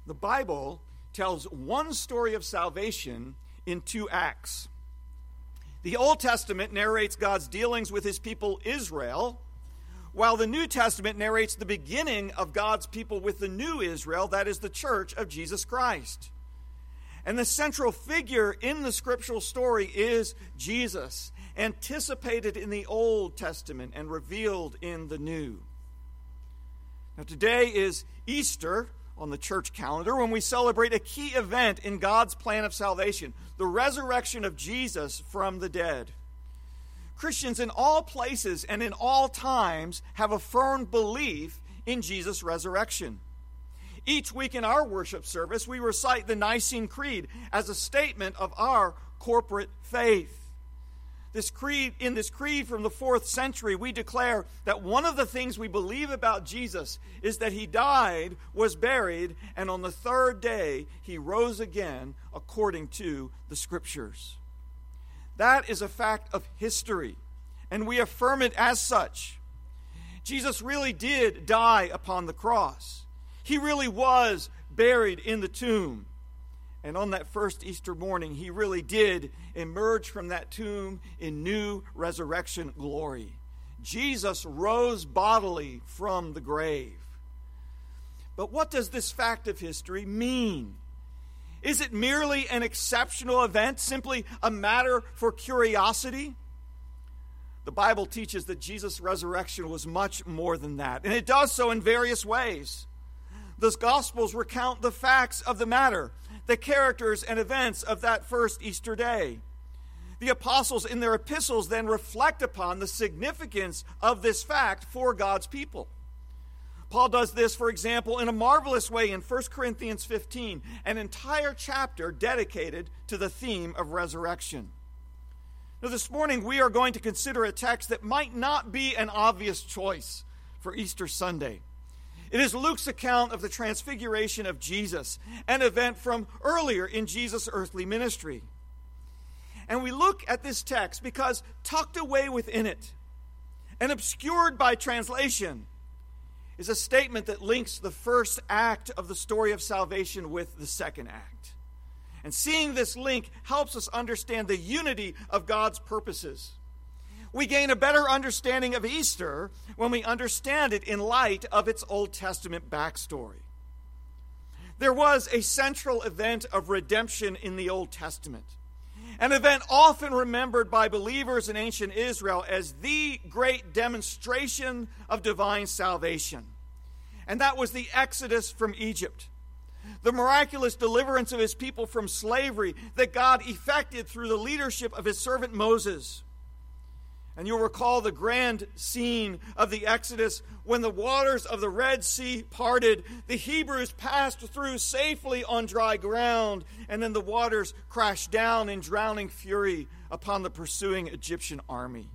The Bible tells one story of salvation in two acts. The Old Testament narrates God's dealings with his people Israel, while the New Testament narrates the beginning of God's people with the new Israel, that is the church of Jesus Christ. And the central figure in the scriptural story is Jesus, anticipated in the Old Testament and revealed in the New. Now, today is Easter on the church calendar, when we celebrate a key event in God's plan of salvation, the resurrection of Jesus from the dead. Christians in all places and in all times have a firm belief in Jesus' resurrection. Each week in our worship service, we recite the Nicene Creed as a statement of our corporate faith. In this creed from the 4th century, we declare that one of the things we believe about Jesus is that he died, was buried, and on the third day he rose again according to the Scriptures. That is a fact of history, and we affirm it as such. Jesus really did die upon the cross. He really was buried in the tomb. And on that first Easter morning, he really did emerge from that tomb in new resurrection glory. Jesus rose bodily from the grave. But what does this fact of history mean? Is it merely an exceptional event, simply a matter for curiosity? The Bible teaches that Jesus' resurrection was much more than that, and it does so in various ways. The Gospels recount the facts of the matter, the characters and events of that first Easter day. The apostles in their epistles then reflect upon the significance of this fact for God's people. Paul does this, for example, in a marvelous way in 1 Corinthians 15, an entire chapter dedicated to the theme of resurrection. Now, this morning we are going to consider a text that might not be an obvious choice for Easter Sunday. It is Luke's account of the transfiguration of Jesus, an event from earlier in Jesus' earthly ministry. And we look at this text because tucked away within it and obscured by translation is a statement that links the first act of the story of salvation with the second act. And seeing this link helps us understand the unity of God's purposes. We gain a better understanding of Easter when we understand it in light of its Old Testament backstory. There was a central event of redemption in the Old Testament, an event often remembered by believers in ancient Israel as the great demonstration of divine salvation. And that was the Exodus from Egypt, the miraculous deliverance of his people from slavery that God effected through the leadership of his servant Moses. And you'll recall the grand scene of the Exodus when the waters of the Red Sea parted. The Hebrews passed through safely on dry ground, and then the waters crashed down in drowning fury upon the pursuing Egyptian army.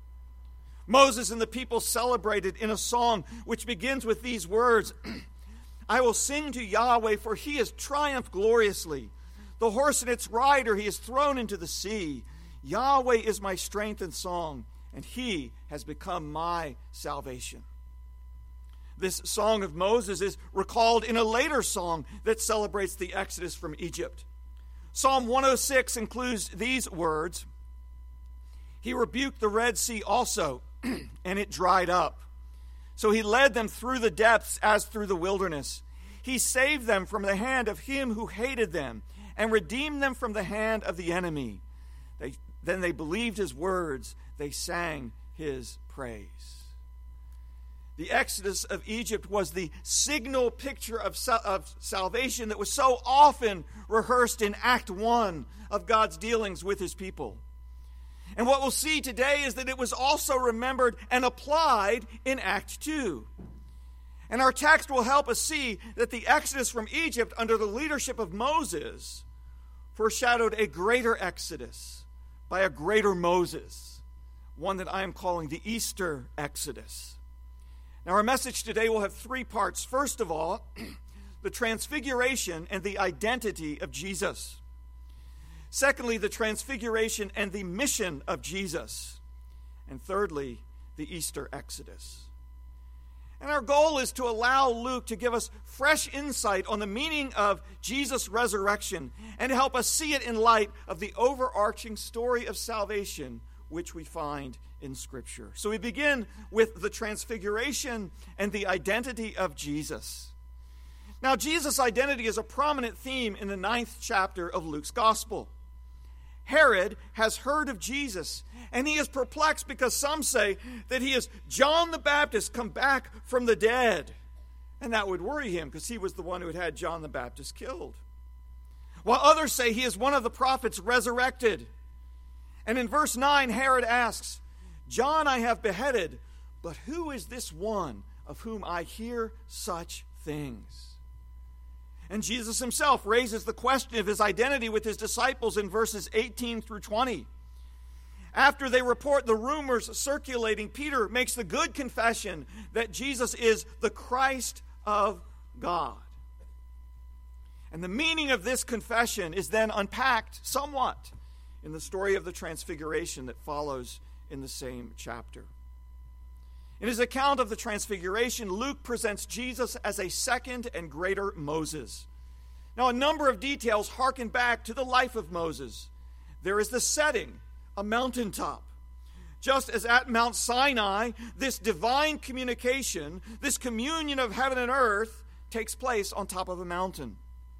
Moses and the people celebrated in a song which begins with these words, I will sing to Yahweh, for he has triumphed gloriously. The horse and its rider he has thrown into the sea. Yahweh is my strength and song, and he has become my salvation. This song of Moses is recalled in a later song that celebrates the Exodus from Egypt. Psalm 106 includes these words, He rebuked the Red Sea also, and it dried up. So he led them through the depths as through the wilderness. He saved them from the hand of him who hated them, and redeemed them from the hand of the enemy. Then they believed his words. They sang his praise. The Exodus of Egypt was the signal picture of salvation that was so often rehearsed in Act 1 of God's dealings with his people. And what we'll see today is that it was also remembered and applied in Act 2. And our text will help us see that the Exodus from Egypt under the leadership of Moses foreshadowed a greater Exodus by a greater Moses, one that I am calling the Easter Exodus. Now, our message today will have three parts. First of all, the transfiguration and the identity of Jesus. Secondly, the transfiguration and the mission of Jesus. And thirdly, the Easter Exodus. And our goal is to allow Luke to give us fresh insight on the meaning of Jesus' resurrection and to help us see it in light of the overarching story of salvation which we find in Scripture. So we begin with the transfiguration and the identity of Jesus. Now, Jesus' identity is a prominent theme in the 9th chapter of Luke's Gospel. Herod has heard of Jesus, and he is perplexed because some say that he is John the Baptist come back from the dead. And that would worry him because he was the one who had John the Baptist killed. While others say he is one of the prophets resurrected. And in verse 9, Herod asks, John I have beheaded, but who is this one of whom I hear such things? And Jesus himself raises the question of his identity with his disciples in verses 18 through 20. After they report the rumors circulating, Peter makes the good confession that Jesus is the Christ of God. And the meaning of this confession is then unpacked somewhat in the story of the Transfiguration that follows in the same chapter. In his account of the Transfiguration, Luke presents Jesus as a second and greater Moses. Now, a number of details harken back to the life of Moses. There is the setting, a mountaintop. Just as at Mount Sinai, this divine communication, this communion of heaven and earth, takes place on top of a mountain.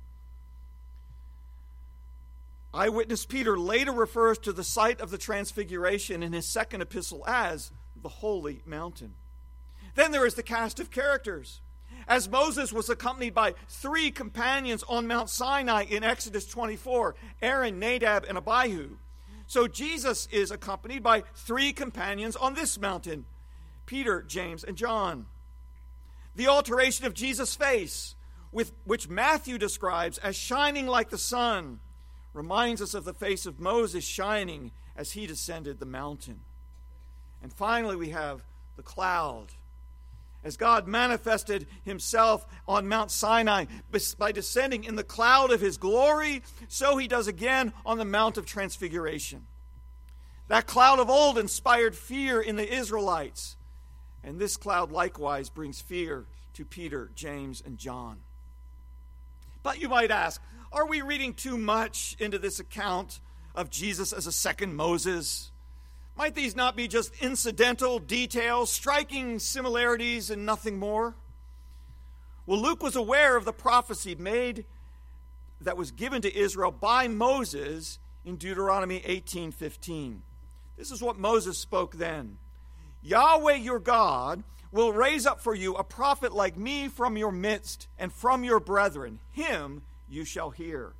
Eyewitness Peter later refers to the site of the Transfiguration in his second epistle as the Holy Mountain. Then there is the cast of characters. As Moses was accompanied by 3 companions on Mount Sinai in Exodus 24, Aaron, Nadab, and Abihu, so Jesus is accompanied by 3 companions on this mountain, Peter, James, and John. The alteration of Jesus' face, which Matthew describes as shining like the sun, reminds us of the face of Moses shining as he descended the mountain. And finally, we have the cloud. As God manifested himself on Mount Sinai by descending in the cloud of his glory, so he does again on the Mount of Transfiguration. That cloud of old inspired fear in the Israelites, and this cloud likewise brings fear to Peter, James, and John. But you might ask, are we reading too much into this account of Jesus as a second Moses? Might these not be just incidental details, striking similarities, and nothing more? Well, Luke was aware of the prophecy made that was given to Israel by Moses in Deuteronomy 18:15. This is what Moses spoke then. Yahweh your God will raise up for you a prophet like me from your midst and from your brethren. Him you shall hear.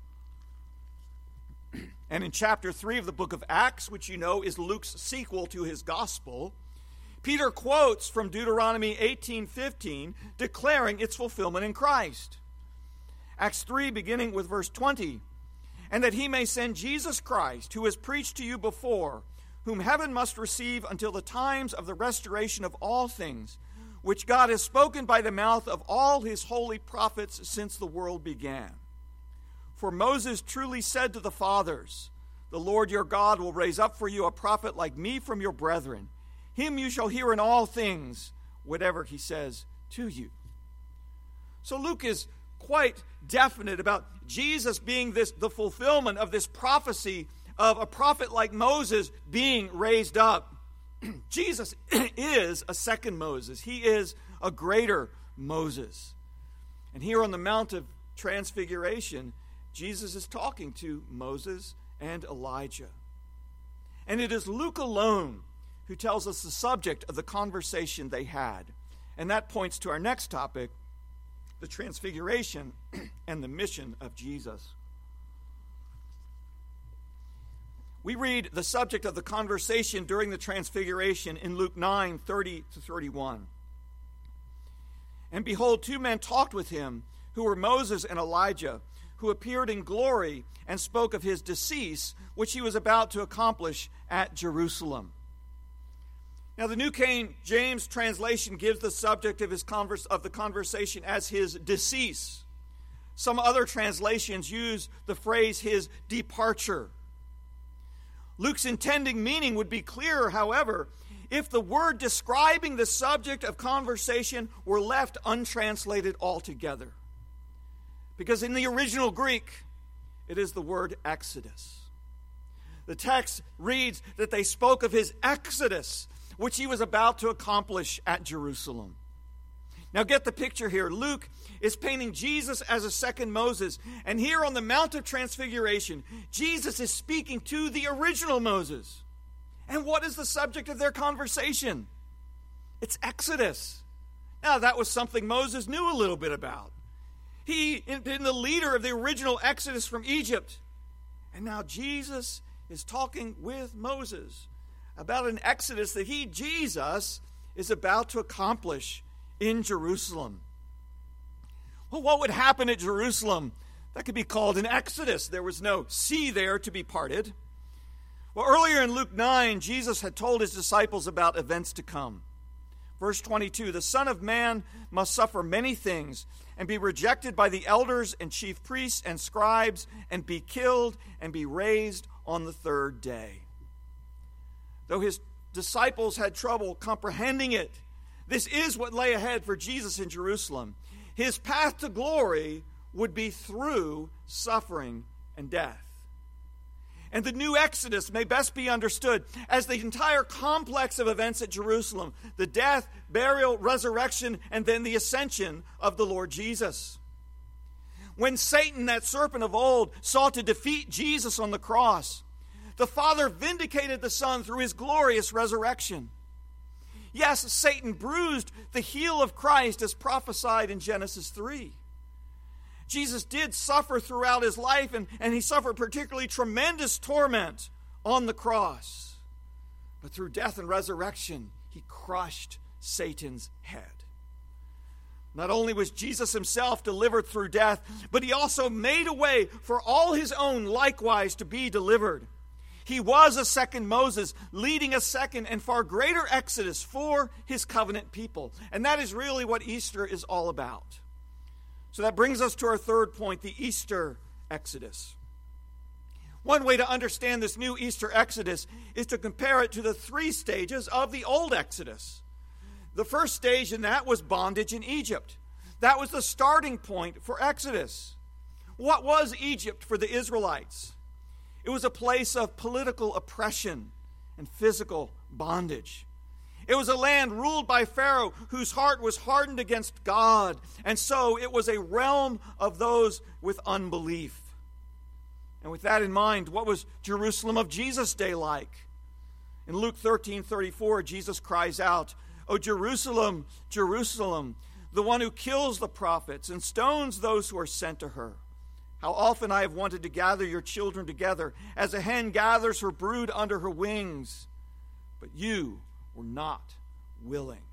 And in chapter 3 of the book of Acts, which you know is Luke's sequel to his gospel, Peter quotes from Deuteronomy 18:15, declaring its fulfillment in Christ. Acts 3, beginning with verse 20, and that he may send Jesus Christ, who has preached to you before, whom heaven must receive until the times of the restoration of all things, which God has spoken by the mouth of all his holy prophets since the world began. For Moses truly said to the fathers, the Lord your God will raise up for you a prophet like me from your brethren. Him you shall hear in all things, whatever he says to you. So Luke is quite definite about Jesus being the fulfillment of this prophecy of a prophet like Moses being raised up. Jesus is a second Moses. He is a greater Moses. And here on the Mount of Transfiguration, Jesus is talking to Moses and Elijah. And it is Luke alone who tells us the subject of the conversation they had. And that points to our next topic, the Transfiguration and the mission of Jesus. We read the subject of the conversation during the Transfiguration in Luke 9:30-31. And behold, 2 men talked with him, who were Moses and Elijah, who appeared in glory and spoke of his decease, which he was about to accomplish at Jerusalem. Now, the New King James translation gives the subject of the conversation as his decease. Some other translations use the phrase his departure. Luke's intending meaning would be clearer, however, if the word describing the subject of conversation were left untranslated altogether. Because in the original Greek, it is the word Exodus. The text reads that they spoke of his exodus, which he was about to accomplish at Jerusalem. Now get the picture here. Luke is painting Jesus as a second Moses. And here on the Mount of Transfiguration, Jesus is speaking to the original Moses. And what is the subject of their conversation? It's Exodus. Now that was something Moses knew a little bit about. He had been the leader of the original Exodus from Egypt. And now Jesus is talking with Moses about an Exodus that he, Jesus, is about to accomplish in Jerusalem. Well, what would happen at Jerusalem that could be called an Exodus? There was no sea there to be parted. Well, earlier in Luke 9, Jesus had told his disciples about events to come. Verse 22, the Son of Man must suffer many things and be rejected by the elders and chief priests and scribes and be killed and be raised on the third day. Though his disciples had trouble comprehending it, this is what lay ahead for Jesus in Jerusalem. His path to glory would be through suffering and death. And the new Exodus may best be understood as the entire complex of events at Jerusalem, the death, burial, resurrection, and then the ascension of the Lord Jesus. When Satan, that serpent of old, sought to defeat Jesus on the cross, the Father vindicated the Son through his glorious resurrection. Yes, Satan bruised the heel of Christ as prophesied in Genesis 3. Jesus did suffer throughout his life, and he suffered particularly tremendous torment on the cross. But through death and resurrection, he crushed Satan's head. Not only was Jesus himself delivered through death, but he also made a way for all his own likewise to be delivered. He was a second Moses, leading a second and far greater exodus for his covenant people. And that is really what Easter is all about. So that brings us to our third point, the Easter Exodus. One way to understand this new Easter Exodus is to compare it to the three stages of the old Exodus. The first stage in that was bondage in Egypt. That was the starting point for Exodus. What was Egypt for the Israelites? It was a place of political oppression and physical bondage. It was a land ruled by Pharaoh whose heart was hardened against God, and so it was a realm of those with unbelief. And with that in mind, what was Jerusalem of Jesus' day like? In Luke 13:34, Jesus cries out, "O Jerusalem, Jerusalem, the one who kills the prophets and stones those who are sent to her. How often I have wanted to gather your children together, as a hen gathers her brood under her wings, but you were not willing."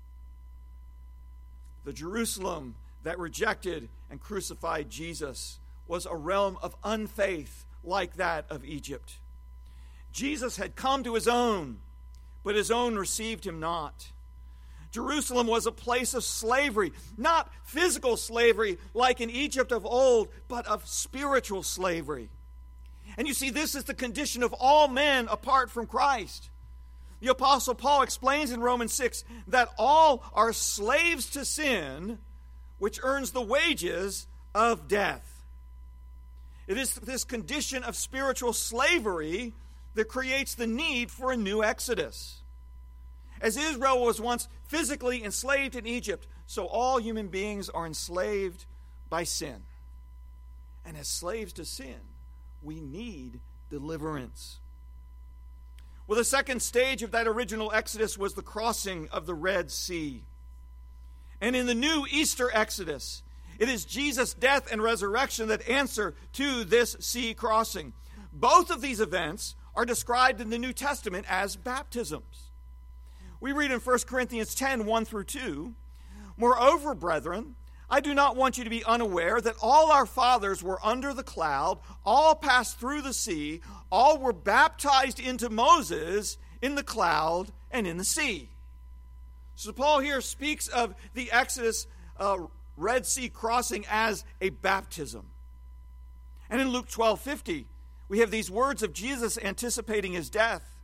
The Jerusalem that rejected and crucified Jesus was a realm of unfaith like that of Egypt. Jesus had come to his own, but his own received him not. Jerusalem was a place of slavery, not physical slavery like in Egypt of old, but of spiritual slavery. And you see, this is the condition of all men apart from Christ. The Apostle Paul explains in Romans 6 that all are slaves to sin, which earns the wages of death. It is this condition of spiritual slavery that creates the need for a new Exodus. As Israel was once physically enslaved in Egypt, so all human beings are enslaved by sin. And as slaves to sin, we need deliverance. Well, the second stage of that original Exodus was the crossing of the Red Sea. And in the new Easter Exodus, it is Jesus' death and resurrection that answer to this sea crossing. Both of these events are described in the New Testament as baptisms. We read in 1 Corinthians 10, 1 through 2, "Moreover, brethren, I do not want you to be unaware that all our fathers were under the cloud, all passed through the sea, all were baptized into Moses in the cloud and in the sea." So Paul here speaks of the Exodus Red Sea crossing as a baptism. And in Luke 12:50, we have these words of Jesus anticipating his death.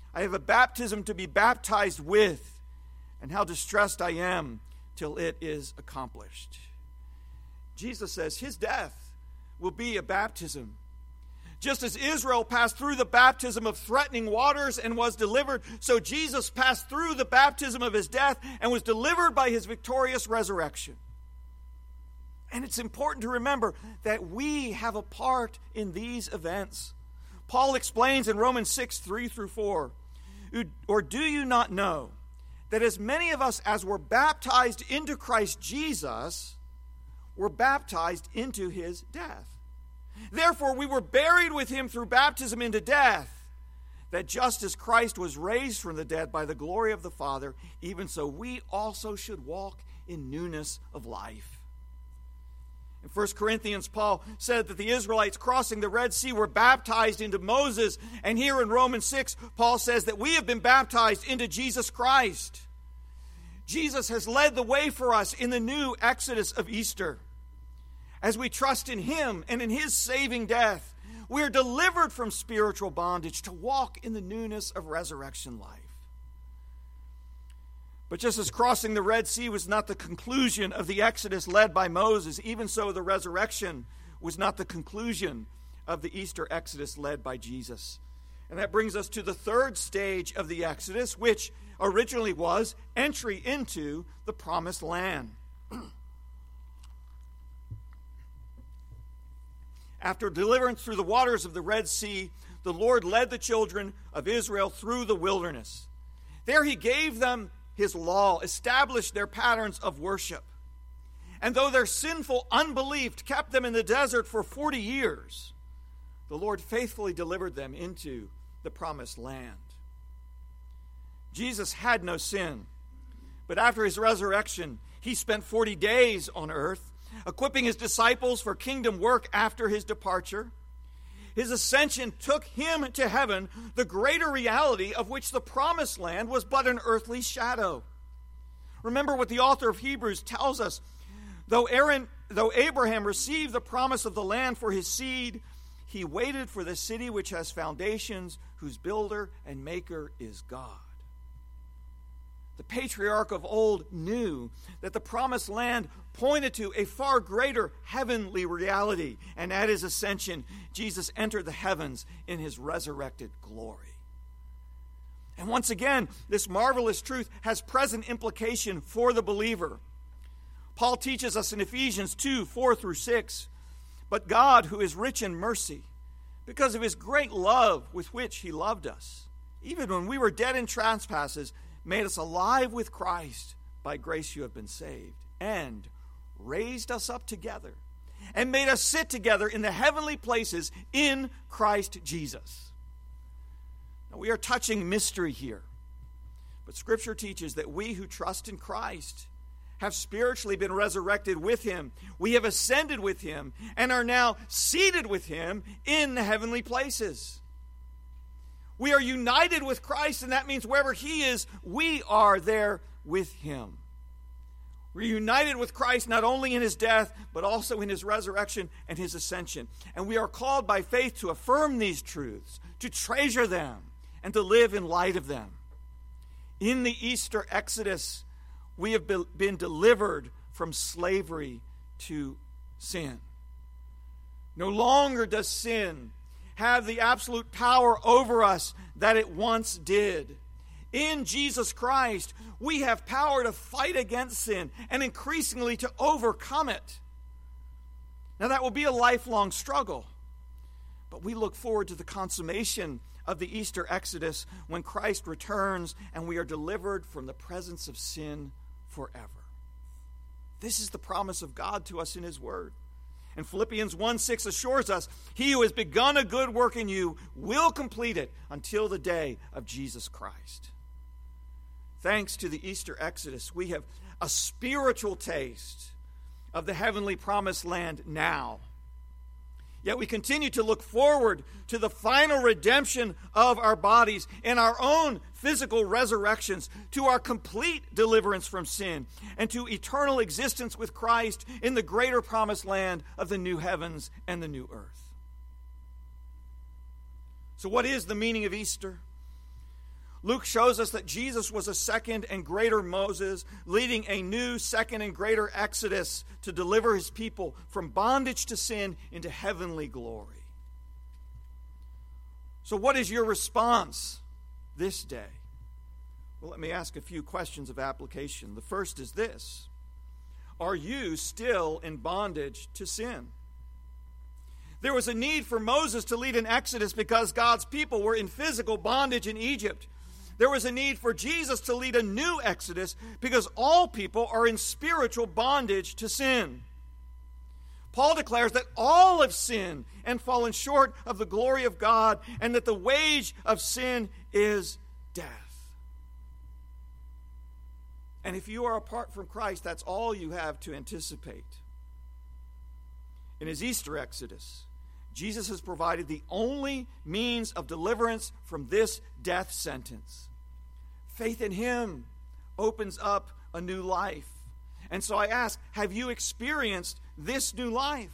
I have a baptism to be baptized with, and how distressed I am till it is accomplished. Jesus says his death will be a baptism. Just as Israel passed through the baptism of threatening waters and was delivered, so Jesus passed through the baptism of his death and was delivered by his victorious resurrection. And it's important to remember that we have a part in these events. Paul explains in Romans 6, 3-4, or do you not know that as many of us as were baptized into Christ Jesus were baptized into his death? Therefore, we were buried with him through baptism into death, that just as Christ was raised from the dead by the glory of the Father, even so we also should walk in newness of life. In 1 Corinthians, Paul said that the Israelites crossing the Red Sea were baptized into Moses. And here in Romans 6, Paul says that we have been baptized into Jesus Christ. Jesus has led the way for us in the new Exodus of Easter. As we trust in him and in his saving death, we are delivered from spiritual bondage to walk in the newness of resurrection life. But just as crossing the Red Sea was not the conclusion of the Exodus led by Moses, even so the resurrection was not the conclusion of the Easter Exodus led by Jesus. And that brings us to the third stage of the Exodus, which originally was entry into the Promised Land. After deliverance through the waters of the Red Sea, the Lord led the children of Israel through the wilderness. There he gave them his law, established their patterns of worship. And though their sinful unbelief kept them in the desert for 40 years, the Lord faithfully delivered them into the Promised Land. Jesus had no sin, but after his resurrection, he spent 40 days on earth, equipping his disciples for kingdom work after his departure. His ascension took him to heaven, the greater reality of which the Promised Land was but an earthly shadow. Remember what the author of Hebrews tells us. Though Abraham received the promise of the land for his seed, he waited for the city which has foundations, whose builder and maker is God. The patriarch of old knew that the Promised Land pointed to a far greater heavenly reality, and at his ascension, Jesus entered the heavens in his resurrected glory. And once again, this marvelous truth has present implication for the believer. Paul teaches us in Ephesians 2, 4-6, but God, who is rich in mercy, because of his great love with which he loved us, even when we were dead in trespasses, made us alive with Christ. By grace you have been saved, and raised us up together, and made us sit together in the heavenly places in Christ Jesus. Now, we are touching mystery here, but Scripture teaches that we who trust in Christ have spiritually been resurrected with him. We have ascended with him and are now seated with him in the heavenly places. We are united with Christ, and that means wherever he is, we are there with him. We're united with Christ not only in his death, but also in his resurrection and his ascension. And we are called by faith to affirm these truths, to treasure them, and to live in light of them. In the Easter Exodus, we have been delivered from slavery to sin. No longer does sin have the absolute power over us that it once did. In Jesus Christ, we have power to fight against sin and increasingly to overcome it. Now, that will be a lifelong struggle, but we look forward to the consummation of the Easter Exodus when Christ returns and we are delivered from the presence of sin forever. This is the promise of God to us in his word. And Philippians 1:6 assures us, he who has begun a good work in you will complete it until the day of Jesus Christ. Thanks to the Easter Exodus, we have a spiritual taste of the heavenly Promised Land now. Yet we continue to look forward to the final redemption of our bodies and our own physical resurrections, to our complete deliverance from sin, and to eternal existence with Christ in the greater Promised Land of the new heavens and the new earth. So what is the meaning of Easter? Luke shows us that Jesus was a second and greater Moses, leading a new second and greater Exodus to deliver his people from bondage to sin into heavenly glory. So what is your response this day? Well, let me ask a few questions of application. The first is this: are you still in bondage to sin? There was a need for Moses to lead an exodus because God's people were in physical bondage in Egypt. There was a need for Jesus to lead a new exodus because all people are in spiritual bondage to sin. Paul declares that all have sinned and fallen short of the glory of God, and that the wage of sin is death. And if you are apart from Christ, that's all you have to anticipate. In his Easter exodus, Jesus has provided the only means of deliverance from this death sentence. Faith in him opens up a new life. And so I ask, have you experienced this new life?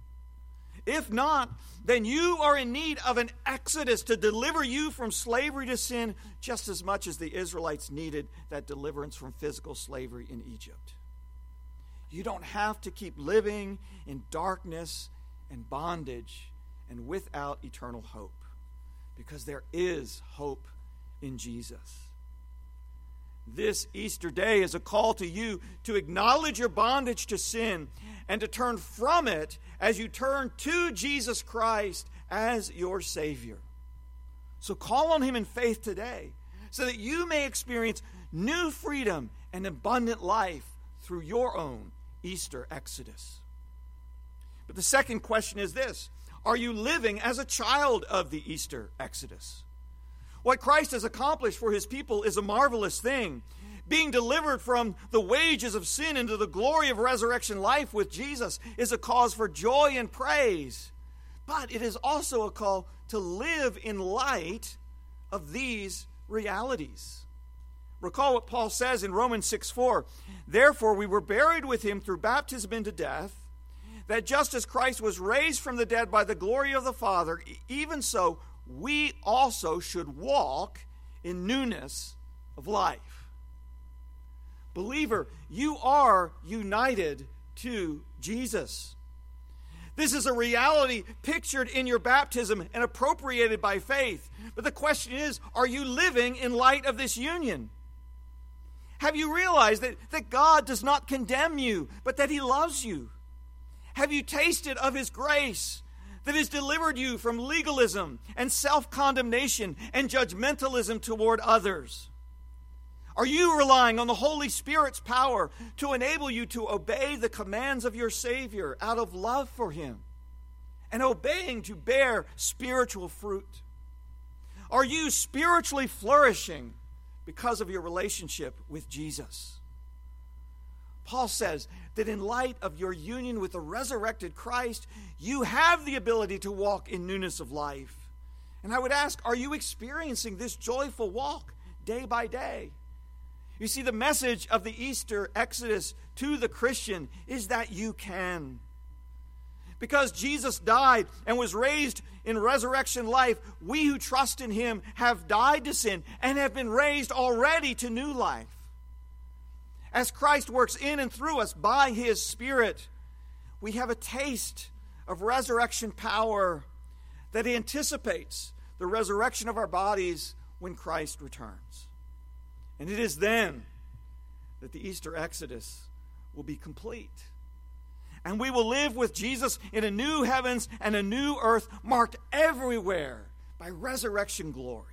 If not, then you are in need of an exodus to deliver you from slavery to sin, just as much as the Israelites needed that deliverance from physical slavery in Egypt. You don't have to keep living in darkness and bondage and without eternal hope, because there is hope in Jesus. This Easter day is a call to you to acknowledge your bondage to sin and to turn from it as you turn to Jesus Christ as your Savior. So call on him in faith today so that you may experience new freedom and abundant life through your own Easter exodus. But the second question is this: are you living as a child of the Easter exodus? What Christ has accomplished for his people is a marvelous thing. Being delivered from the wages of sin into the glory of resurrection life with Jesus is a cause for joy and praise. But it is also a call to live in light of these realities. Recall what Paul says in Romans 6:4. Therefore we were buried with him through baptism into death, that just as Christ was raised from the dead by the glory of the Father, even so we also should walk in newness of life. Believer, you are united to Jesus. This is a reality pictured in your baptism and appropriated by faith. But the question is, are you living in light of this union? Have you realized that God does not condemn you, but that he loves you? Have you tasted of his grace that has delivered you from legalism and self-condemnation and judgmentalism toward others? Are you relying on the Holy Spirit's power to enable you to obey the commands of your Savior out of love for him, and obeying to bear spiritual fruit? Are you spiritually flourishing because of your relationship with Jesus? Paul says that in light of your union with the resurrected Christ, you have the ability to walk in newness of life. And I would ask, are you experiencing this joyful walk day by day? You see, the message of the Easter Exodus to the Christian is that you can. Because Jesus died and was raised in resurrection life, we who trust in him have died to sin and have been raised already to new life. As Christ works in and through us by his Spirit, we have a taste of resurrection power that anticipates the resurrection of our bodies when Christ returns. And it is then that the Easter Exodus will be complete. And we will live with Jesus in a new heavens and a new earth marked everywhere by resurrection glory.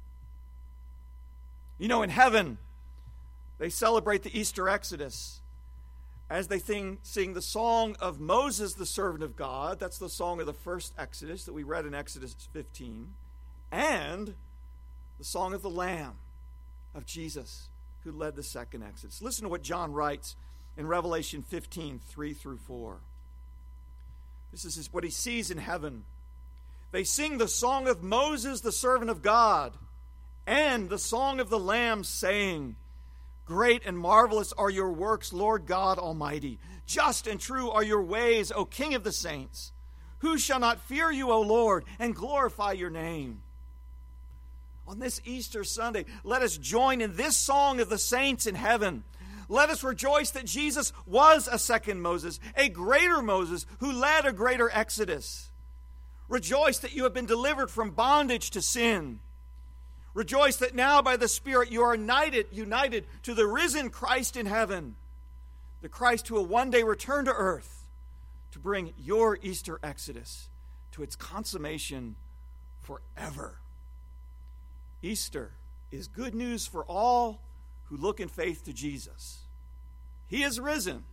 You know, in heaven, they celebrate the Easter Exodus as they sing the song of Moses, the servant of God. That's the song of the first Exodus that we read in Exodus 15. And the song of the Lamb of Jesus, who led the second Exodus. Listen to what John writes in Revelation 15, 3-4. This is what he sees in heaven. They sing the song of Moses, the servant of God, and the song of the Lamb, saying, Great and marvelous are your works, Lord God Almighty. Just and true are your ways, O King of the saints. Who shall not fear you, O Lord, and glorify your name? On this Easter Sunday, let us join in this song of the saints in heaven. Let us rejoice that Jesus was a second Moses, a greater Moses who led a greater Exodus. Rejoice that you have been delivered from bondage to sin. Rejoice that now by the Spirit you are united to the risen Christ in heaven, the Christ who will one day return to earth to bring your Easter Exodus to its consummation forever. Easter is good news for all who look in faith to Jesus. He is risen.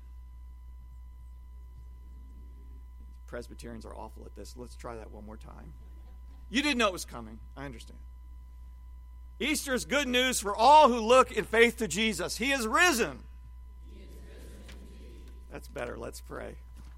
Presbyterians are awful at this. Let's try that one more time. You didn't know it was coming. I understand. Easter is good news for all who look in faith to Jesus. He is risen. He is risen. That's better. Let's pray.